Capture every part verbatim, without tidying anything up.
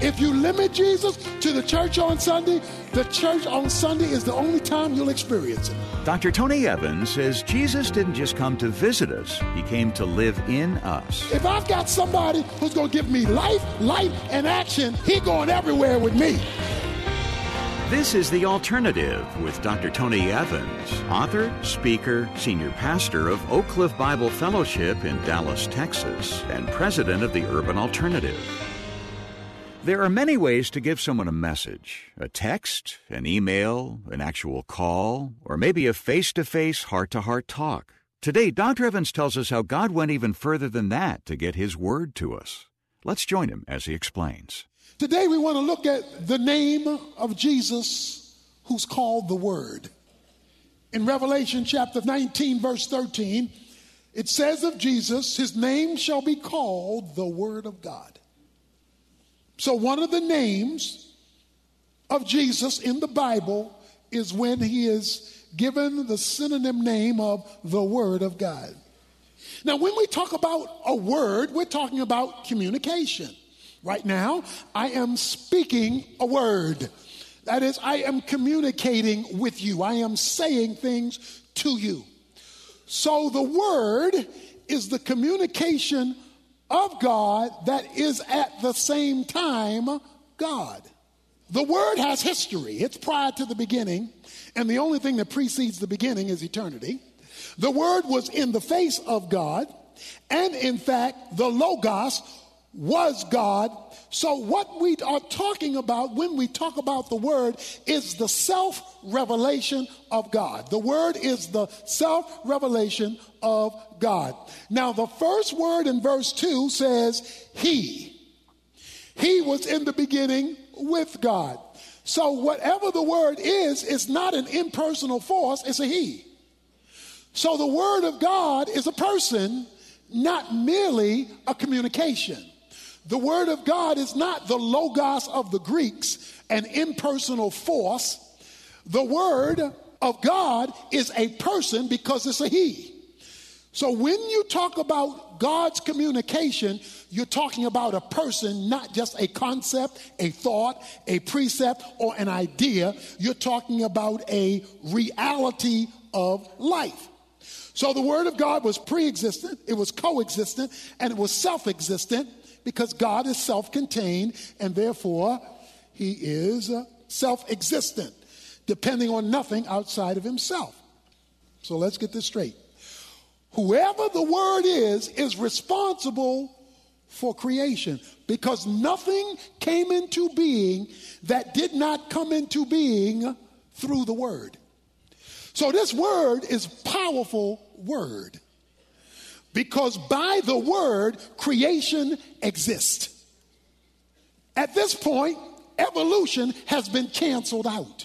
If you limit Jesus to the church on Sunday, the church on Sunday is the only time you'll experience it. Doctor Tony Evans says Jesus didn't just come to visit us. He came to live in us. If I've got somebody who's going to give me life, light, and action, he's going everywhere with me. This is The Alternative with Doctor Tony Evans, author, speaker, senior pastor of Oak Cliff Bible Fellowship in Dallas, Texas, and president of the Urban Alternative. There are many ways to give someone a message: a text, an email, an actual call, or maybe a face-to-face, heart-to-heart talk. Today, Doctor Evans tells us how God went even further than that to get His Word to us. Let's join him as he explains. Today we want to look at the name of Jesus, who's called the Word. In Revelation chapter nineteen, verse thirteen, it says of Jesus, His name shall be called the Word of God. So one of the names of Jesus in the Bible is when He is given the synonym name of the Word of God. Now, when we talk about a word, we're talking about communication. Right now, I am speaking a word. That is, I am communicating with you. I am saying things to you. So the Word is the communication of God that is at the same time God. The Word has history. It's prior to the beginning, and the only thing that precedes the beginning is eternity. The Word was in the face of God, and in fact, the Logos was God. So what we are talking about when we talk about the Word is the self-revelation of God. The Word is the self-revelation of God. Now, the first word in verse two says, He. He was in the beginning with God. So whatever the Word is, it's not an impersonal force, it's a He. So the Word of God is a person, not merely a communication. The Word of God is not the Logos of the Greeks, an impersonal force. The Word of God is a person because it's a He. So when you talk about God's communication, you're talking about a person, not just a concept, a thought, a precept, or an idea. You're talking about a reality of life. So the Word of God was pre-existent, it was coexistent, and it was self-existent because God is self-contained, and therefore He is uh, self-existent, depending on nothing outside of Himself. So let's get this straight. Whoever the Word is, is responsible for creation because nothing came into being that did not come into being through the Word. So this word is powerful word because by the word, creation exists. At this point, evolution has been canceled out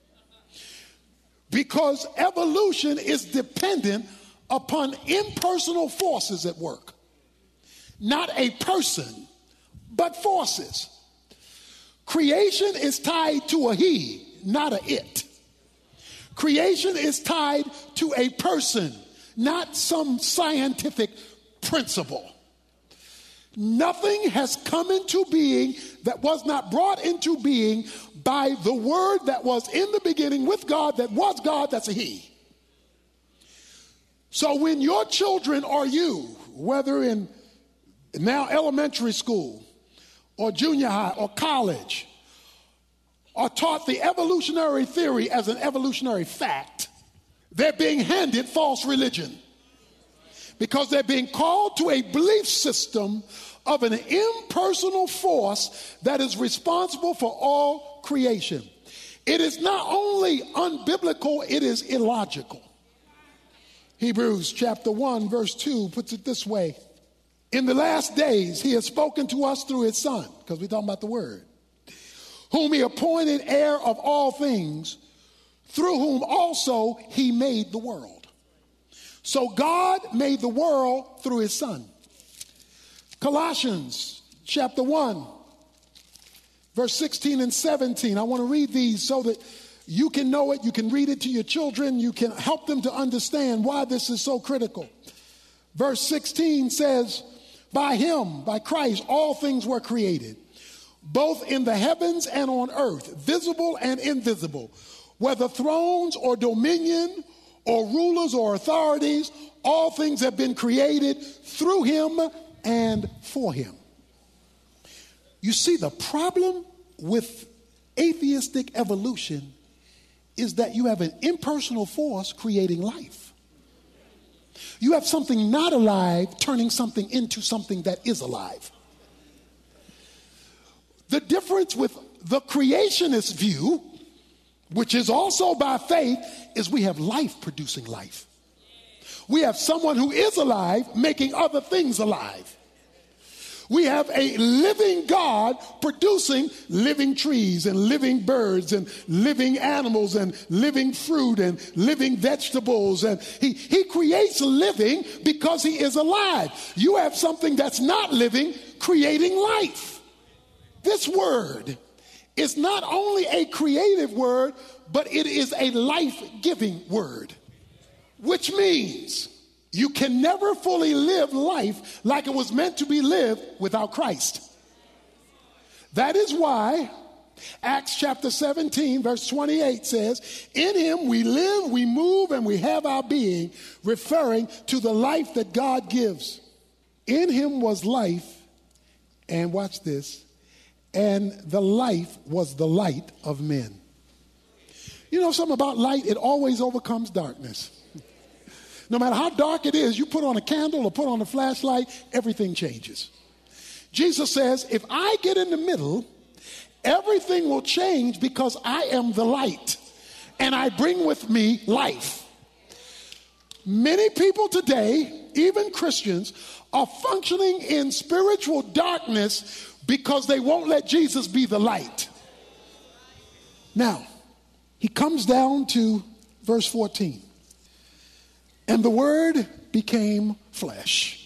because evolution is dependent upon impersonal forces at work. Not a person, but forces. Creation is tied to a he, not a it. Creation is tied to a person, not some scientific principle. Nothing has come into being that was not brought into being by the Word that was in the beginning with God, that was God, that's a He. So when your children or you, whether in now elementary school or junior high or college, are taught the evolutionary theory as an evolutionary fact, they're being handed false religion because they're being called to a belief system of an impersonal force that is responsible for all creation. It is not only unbiblical, it is illogical. Hebrews chapter one verse two puts it this way. In the last days, He has spoken to us through His Son, because we're talking about the Word, whom He appointed heir of all things, through whom also He made the world. So God made the world through His Son. Colossians chapter one, verse sixteen and seventeen. I want to read these so that you can know it, you can read it to your children, you can help them to understand why this is so critical. Verse sixteen says, by Him, by Christ, all things were created, both in the heavens and on earth, visible and invisible, whether thrones or dominion or rulers or authorities, all things have been created through him and for him. You see, the problem with atheistic evolution is that you have an impersonal force creating life. You have something not alive turning something into something that is alive. The difference with the creationist view, which is also by faith, is we have life producing life. We have someone who is alive making other things alive. We have a living God producing living trees and living birds and living animals and living fruit and living vegetables. And he, he creates living because he is alive. You have something that's not living creating life. This word is not only a creative word, but it is a life-giving word, which means you can never fully live life like it was meant to be lived without Christ. That is why Acts chapter seventeen, verse twenty-eight says, in him we live, we move, and we have our being, referring to the life that God gives. In him was life, and watch this, and the life was the light of men. You know something about light? It always overcomes darkness. No matter how dark it is, you put on a candle or put on a flashlight, everything changes. Jesus says, if I get in the middle, everything will change because I am the light and I bring with me life. Many people today, even Christians, are functioning in spiritual darkness because they won't let Jesus be the light. Now, he comes down to verse fourteen. And the Word became flesh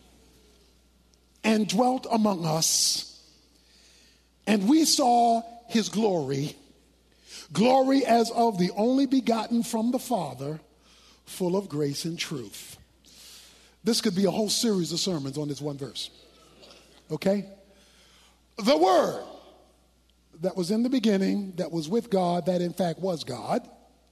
and dwelt among us, and we saw his glory, glory as of the only begotten from the Father, full of grace and truth. This could be a whole series of sermons on this one verse. Okay? The Word that was in the beginning, that was with God, that in fact was God,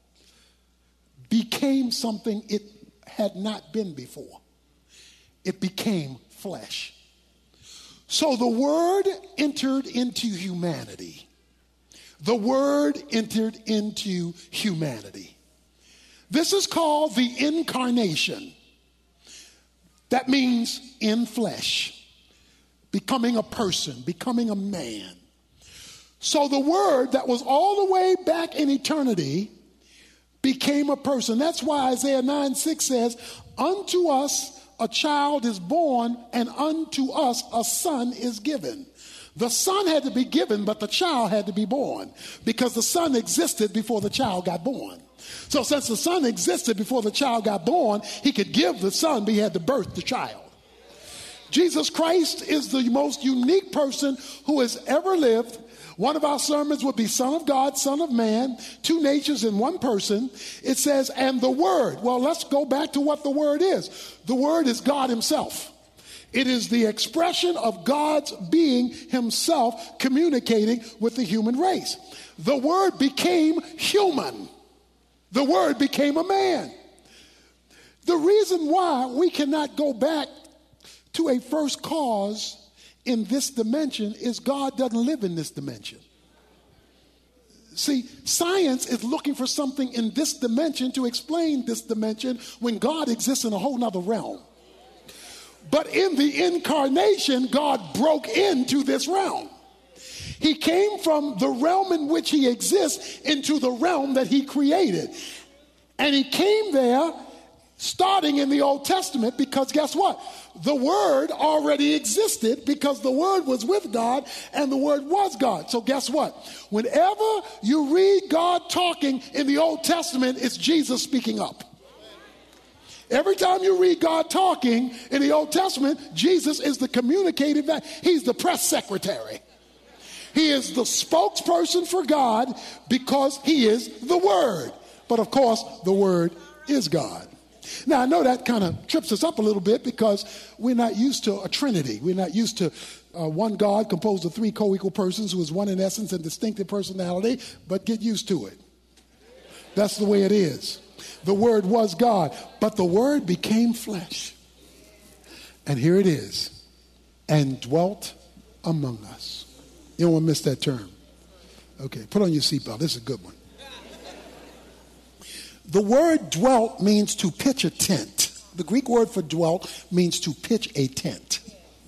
became something it had not been before. It became flesh. So the Word entered into humanity. The Word entered into humanity. This is called the incarnation. That means in flesh, becoming a person, becoming a man. So the Word that was all the way back in eternity became a person. That's why Isaiah nine six says, unto us a child is born, and unto us a son is given. The son had to be given, but the child had to be born, because the son existed before the child got born. So since the son existed before the child got born, he could give the son, but he had to birth the child. Jesus Christ is the most unique person who has ever lived. One of our sermons would be Son of God, Son of Man, two natures in one person. It says, and the Word. Well, let's go back to what the Word is. The Word is God himself. It is the expression of God's being himself communicating with the human race. The Word became human. The Word became a man. The reason why we cannot go back to a first cause in this dimension is God doesn't live in this dimension. See, science is looking for something in this dimension to explain this dimension when God exists in a whole nother realm. But in the incarnation, God broke into this realm. He came from the realm in which he exists into the realm that he created. And he came there starting in the Old Testament, because guess what? The Word already existed, because the Word was with God and the Word was God. So guess what? Whenever you read God talking in the Old Testament, it's Jesus speaking up. Every time you read God talking in the Old Testament, Jesus is the communicative, he's the press secretary. He is the spokesperson for God because he is the Word. But of course, the Word is God. Now, I know that kind of trips us up a little bit because we're not used to a Trinity. We're not used to uh, one God composed of three co-equal persons who is one in essence and distinctive personality, but get used to it. That's the way it is. The Word was God, but the Word became flesh. And here it is, and dwelt among us. You don't want to miss that term. Okay, put on your seatbelt. This is a good one. The word dwelt means to pitch a tent. The Greek word for dwelt means to pitch a tent.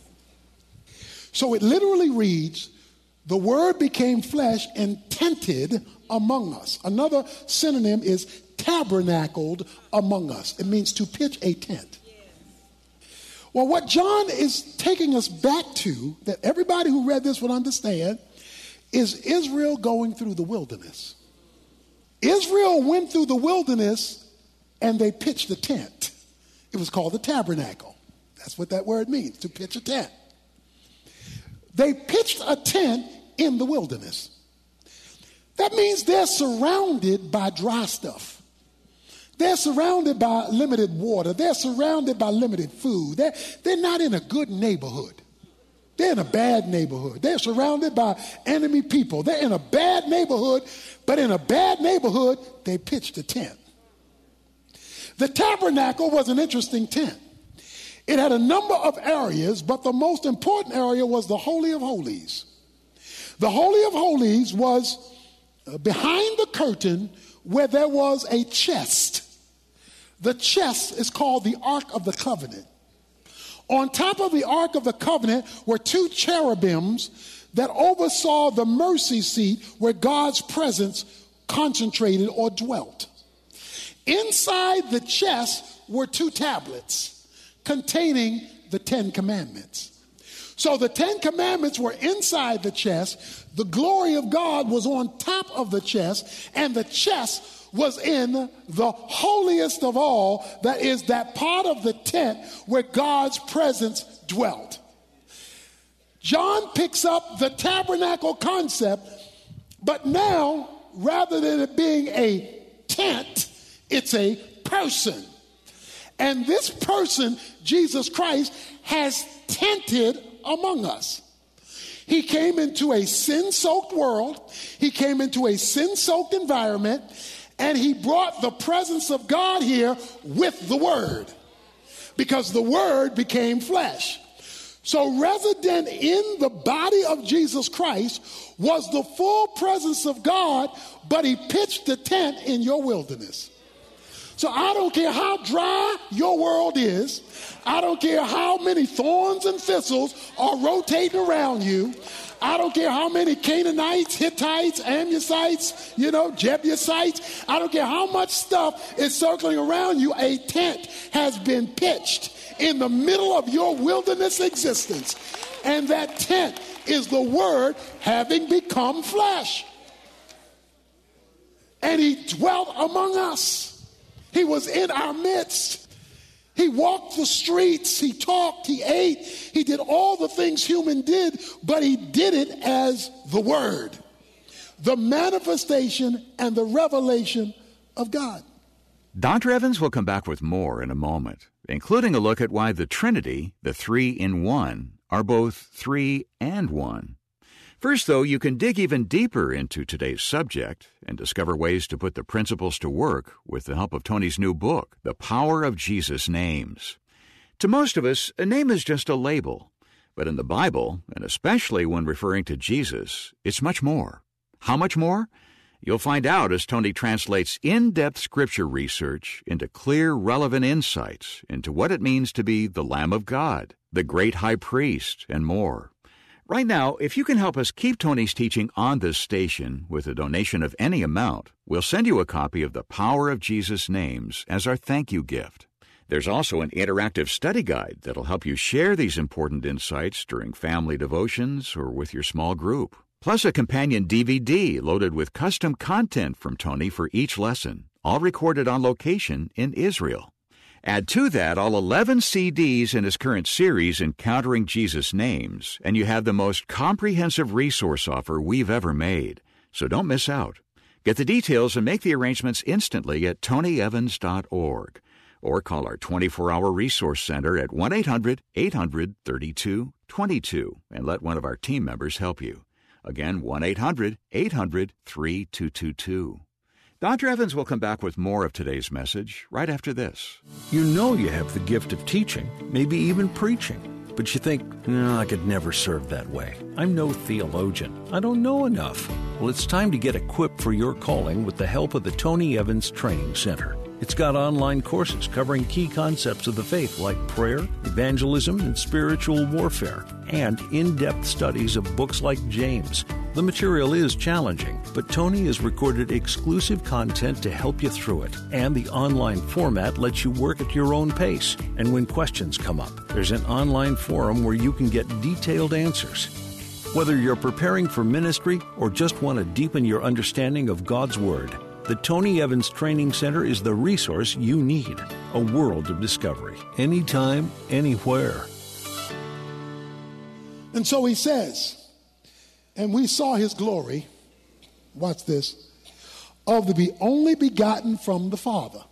So it literally reads, the Word became flesh and tented among us. Another synonym is tabernacled among us. It means to pitch a tent. Well, what John is taking us back to, that everybody who read this would understand, is Israel going through the wilderness. Israel went through the wilderness and they pitched a tent. It was called the tabernacle. That's what that word means, to pitch a tent. They pitched a tent in the wilderness. That means they're surrounded by dry stuff. They're surrounded by limited water. They're surrounded by limited food. They're, they're not in a good neighborhood. They're in a bad neighborhood. They're surrounded by enemy people. They're in a bad neighborhood, but in a bad neighborhood, they pitched a tent. The tabernacle was an interesting tent. It had a number of areas, but the most important area was the Holy of Holies. The Holy of Holies was behind the curtain where there was a chest. The chest is called the Ark of the Covenant. On top of the Ark of the Covenant were two cherubims that oversaw the mercy seat where God's presence concentrated or dwelt. Inside the chest were two tablets containing the Ten Commandments. So the Ten Commandments were inside the chest, the glory of God was on top of the chest, and the chest was in the holiest of all, that is that part of the tent where God's presence dwelt. John picks up the tabernacle concept, but now, rather than it being a tent, it's a person. And this person, Jesus Christ, has tented among us. He came into a sin-soaked world. He came into a sin-soaked environment, and he brought the presence of God here with the Word, because the Word became flesh. So resident in the body of Jesus Christ was the full presence of God, but he pitched the tent in your wilderness. So I don't care how dry your world is. I don't care how many thorns and thistles are rotating around you. I don't care how many Canaanites, Hittites, Amalekites, you know, Jebusites. I don't care how much stuff is circling around you. A tent has been pitched in the middle of your wilderness existence. And that tent is the Word having become flesh. And he dwelt among us. He was in our midst. He walked the streets. He talked. He ate. He did all the things human did, but he did it as the Word, the manifestation and the revelation of God. Doctor Evans will come back with more in a moment, including a look at why the Trinity, the three in one, are both three and one. First, though, you can dig even deeper into today's subject and discover ways to put the principles to work with the help of Tony's new book, The Power of Jesus' Names. To most of us, a name is just a label. But in the Bible, and especially when referring to Jesus, it's much more. How much more? You'll find out as Tony translates in-depth scripture research into clear, relevant insights into what it means to be the Lamb of God, the great high priest, and more. Right now, if you can help us keep Tony's teaching on this station with a donation of any amount, we'll send you a copy of The Power of Jesus' Names as our thank you gift. There's also an interactive study guide that'll help you share these important insights during family devotions or with your small group. Plus a companion D V D loaded with custom content from Tony for each lesson, all recorded on location in Israel. Add to that all eleven C Ds in his current series, Encountering Jesus' Names, and you have the most comprehensive resource offer we've ever made. So don't miss out. Get the details and make the arrangements instantly at tony evans dot org. or call our twenty-four hour resource center at one eight hundred eight hundred thirty-two twenty-two and let one of our team members help you. Again, one eight hundred eight hundred thirty-two twenty-two. Doctor Evans will come back with more of today's message right after this. You know you have the gift of teaching, maybe even preaching, but you think, no, I could never serve that way. I'm no theologian. I don't know enough. Well, it's time to get equipped for your calling with the help of the Tony Evans Training Center. It's got online courses covering key concepts of the faith like prayer, evangelism, and spiritual warfare, and in-depth studies of books like James. The material is challenging, but Tony has recorded exclusive content to help you through it, and the online format lets you work at your own pace. And when questions come up, there's an online forum where you can get detailed answers. Whether you're preparing for ministry or just want to deepen your understanding of God's Word, the Tony Evans Training Center is the resource you need. A world of discovery. Anytime, anywhere. And so he says, and we saw his glory, watch this, of the be only begotten from the Father.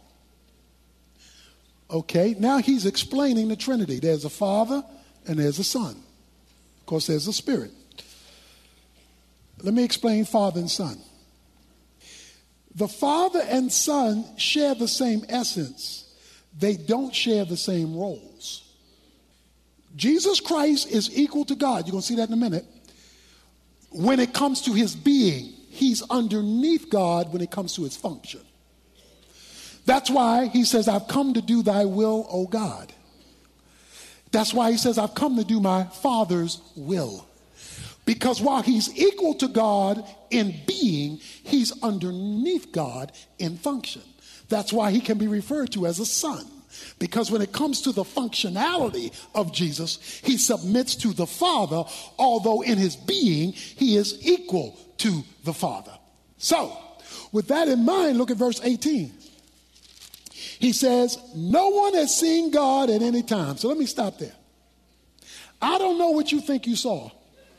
Okay, now he's explaining the Trinity. There's a Father and there's a Son. Of course, there's a Spirit. Let me explain Father and Son. The Father and Son share the same essence. They don't share the same roles. Jesus Christ is equal to God. You're going to see that in a minute. When it comes to his being, he's underneath God when it comes to his function. That's why he says, I've come to do thy will, O God. That's why he says, I've come to do my Father's will. Because while he's equal to God in being, he's underneath God in function. That's why he can be referred to as a son. Because when it comes to the functionality of Jesus, he submits to the Father, although in his being, he is equal to the Father. So, with that in mind, look at verse eighteen. He says, no one has seen God at any time. So let me stop there. I don't know what you think you saw.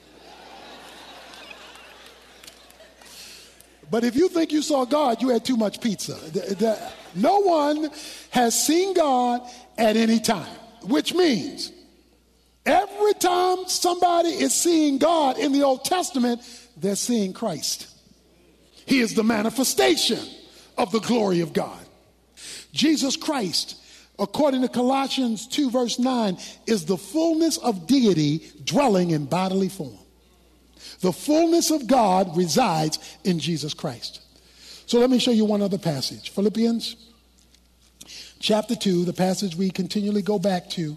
But if you think you saw God, you had too much pizza. The, the, no one has seen God at any time, which means every time somebody is seeing God in the Old Testament, they're seeing Christ. He is the manifestation of the glory of God. Jesus Christ, according to Colossians two verse nine, is the fullness of deity dwelling in bodily form. The fullness of God resides in Jesus Christ. So let me show you one other passage. Philippians chapter two, the passage we continually go back to.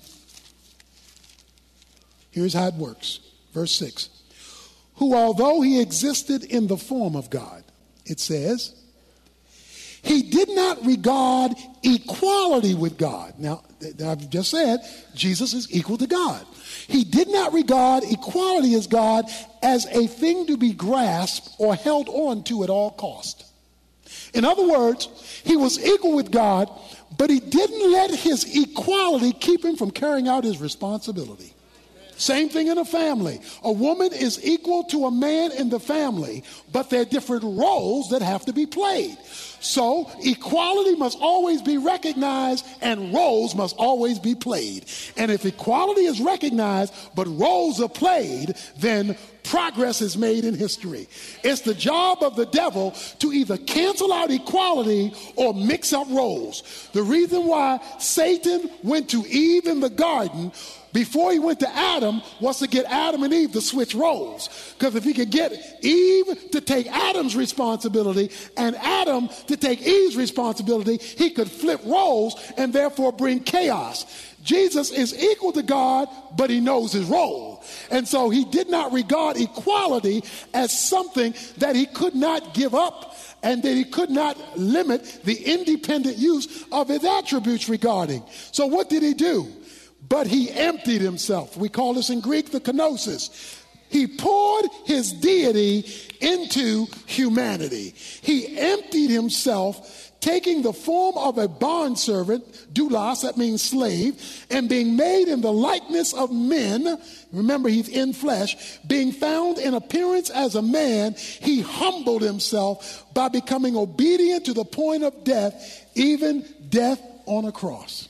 Here's how it works. Verse six. Who, although he existed in the form of God, it says, he did not regard equality with God. Now, I've just said, Jesus is equal to God. He did not regard equality as God as a thing to be grasped or held on to at all cost. In other words, he was equal with God, but he didn't let his equality keep him from carrying out his responsibility. Same thing in a family. A woman is equal to a man in the family, but there are different roles that have to be played. So equality must always be recognized and roles must always be played. And if equality is recognized but roles are played, then progress is made in history. It's the job of the devil to either cancel out equality or mix up roles. The reason why Satan went to Eve in the garden before he went to Adam was to get Adam and Eve to switch roles. Because if he could get Eve to take Adam's responsibility and Adam to take Eve's responsibility, he could flip roles and therefore bring chaos. Jesus is equal to God, but he knows his role. And so he did not regard equality as something that he could not give up and that he could not limit the independent use of his attributes regarding. So what did he do? But he emptied himself. We call this in Greek the kenosis. He poured his deity into humanity. He emptied himself, taking the form of a bondservant, doulos, that means slave, and being made in the likeness of men. Remember, he's in flesh. Being found in appearance as a man, he humbled himself by becoming obedient to the point of death, even death on a cross.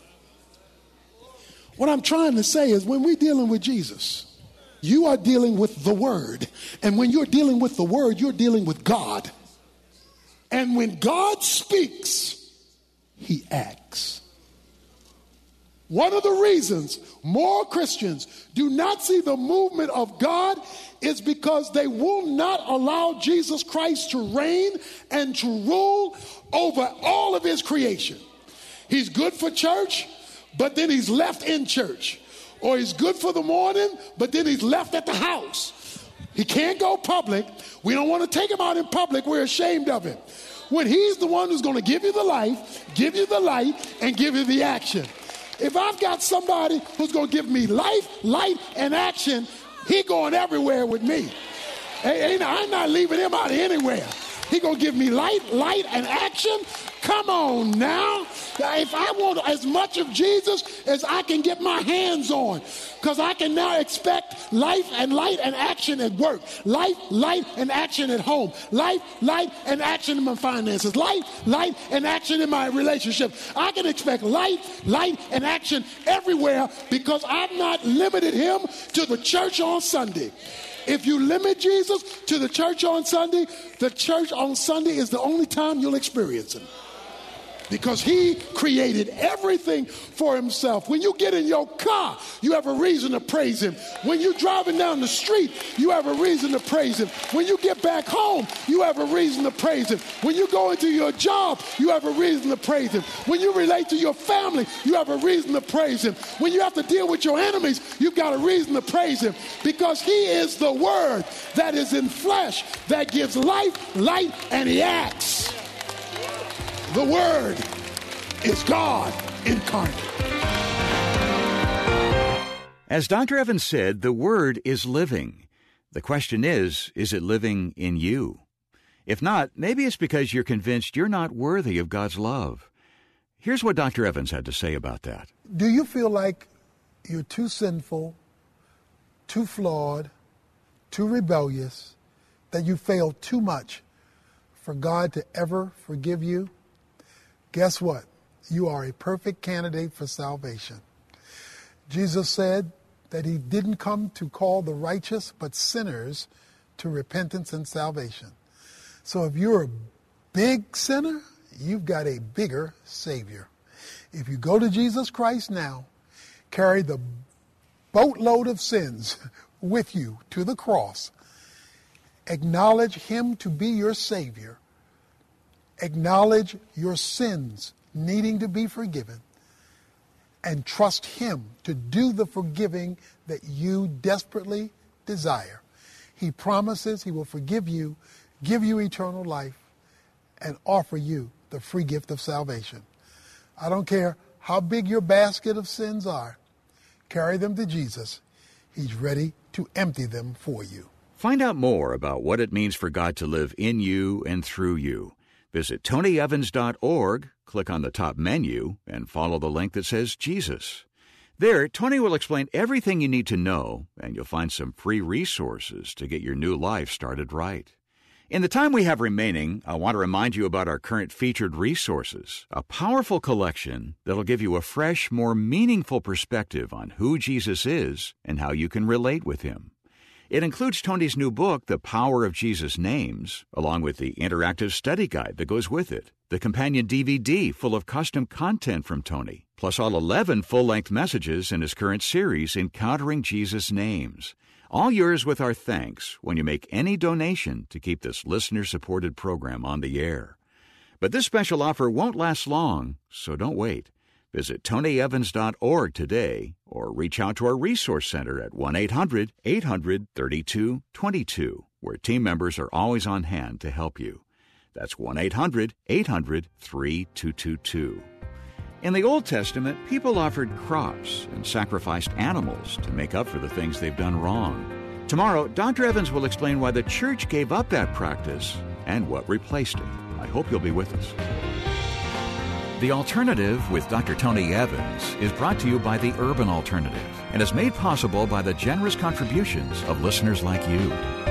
What I'm trying to say is when we're dealing with Jesus, you are dealing with the Word. And when you're dealing with the Word, you're dealing with God. And when God speaks, he acts. One of the reasons more Christians do not see the movement of God is because they will not allow Jesus Christ to reign and to rule over all of his creation. He's good for church, but then he's left in church. Or he's good for the morning, but then he's left at the house. He can't go public. We don't want to take him out in public. We're ashamed of him. When he's the one who's going to give you the life, give you the light, and give you the action. If I've got somebody who's going to give me life, light, and action, he going everywhere with me. Hey, I'm not leaving him out anywhere. He going to give me light, light, and action. Come on now. If I want as much of Jesus as I can get my hands on, because I can now expect life and light and action at work, life, light, and action at home, life, light, and action in my finances, life, light, and action in my relationship. I can expect light, light, and action everywhere because I've not limited him to the church on Sunday. If you limit Jesus to the church on Sunday, the church on Sunday is the only time you'll experience him. Because he created everything for himself. When you get in your car, you have a reason to praise him. When you're driving down the street, you have a reason to praise him. When you get back home, you have a reason to praise him. When you go into your job, you have a reason to praise him. When you relate to your family, you have a reason to praise him. When you have to deal with your enemies, you've got a reason to praise him. Because he is the word that is in flesh, that gives life, light, and he acts. The Word is God incarnate. As Doctor Evans said, the Word is living. The question is, is it living in you? If not, maybe it's because you're convinced you're not worthy of God's love. Here's what Doctor Evans had to say about that. Do you feel like you're too sinful, too flawed, too rebellious, that you fail too much for God to ever forgive you? Guess what? You are a perfect candidate for salvation. Jesus said that he didn't come to call the righteous, but sinners to repentance and salvation. So if you're a big sinner, you've got a bigger Savior. If you go to Jesus Christ now, carry the boatload of sins with you to the cross, acknowledge him to be your Savior, acknowledge your sins needing to be forgiven, and trust him to do the forgiving that you desperately desire. He promises he will forgive you, give you eternal life, and offer you the free gift of salvation. I don't care how big your basket of sins are, carry them to Jesus. He's ready to empty them for you. Find out more about what it means for God to live in you and through you. Visit tony evans dot org, click on the top menu, and follow the link that says Jesus. There, Tony will explain everything you need to know, and you'll find some free resources to get your new life started right. In the time we have remaining, I want to remind you about our current featured resources, a powerful collection that'll give you a fresh, more meaningful perspective on who Jesus is and how you can relate with him. It includes Tony's new book, The Power of Jesus' Names, along with the interactive study guide that goes with it, the companion D V D full of custom content from Tony, plus all eleven full-length messages in his current series, Encountering Jesus' Names. All yours with our thanks when you make any donation to keep this listener-supported program on the air. But this special offer won't last long, so don't wait. Visit tony evans dot org today or reach out to our resource center at one eight hundred eight hundred thirty-two twenty-two, where team members are always on hand to help you. That's one eight hundred eight hundred thirty-two twenty-two. In the Old Testament, people offered crops and sacrificed animals to make up for the things they've done wrong. Tomorrow, Doctor Evans will explain why the church gave up that practice and what replaced it. I hope you'll be with us. The Alternative with Doctor Tony Evans is brought to you by the Urban Alternative and is made possible by the generous contributions of listeners like you.